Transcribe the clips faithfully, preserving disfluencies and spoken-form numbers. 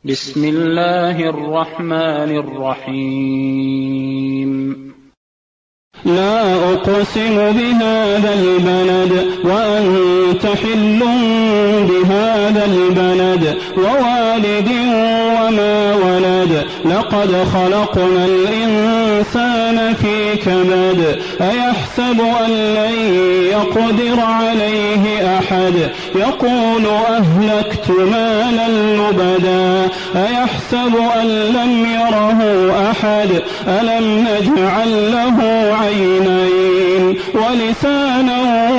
بسم الله الرحمن الرحيم لا أقسم بهذا البلد وأنت حل بهذا البلد ووالد وما ولد لقد خلقنا الإنسان في كبد أيحسب أن لن يقدر عليه أحد يقول أهلكت مالا لبدا أيحسب أن لم يره أحد ألم نجعل له عينين ولسانا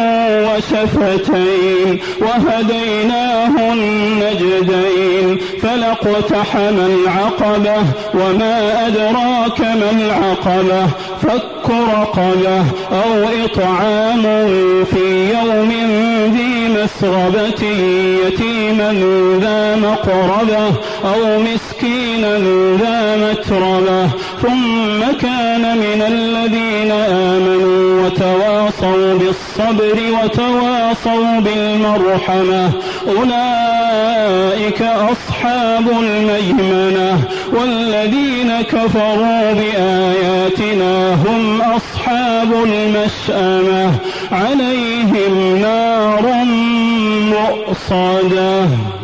وشفتين وهديناه النجدين فلاقتحم العقبة وما أدراك ما العقبة فك رقبة أو إطعام في يوم ذي مسغبة يتيما ذا مقربة أو مسكينا ذا متربة ثم كان من الذين آمنوا وتواصوا بالصبر وتواصوا بالمرحمة أولئك أصحاب الميمنة والذين كفروا بآياتنا هم أصحاب المشأمة عليهم نار مؤصدة.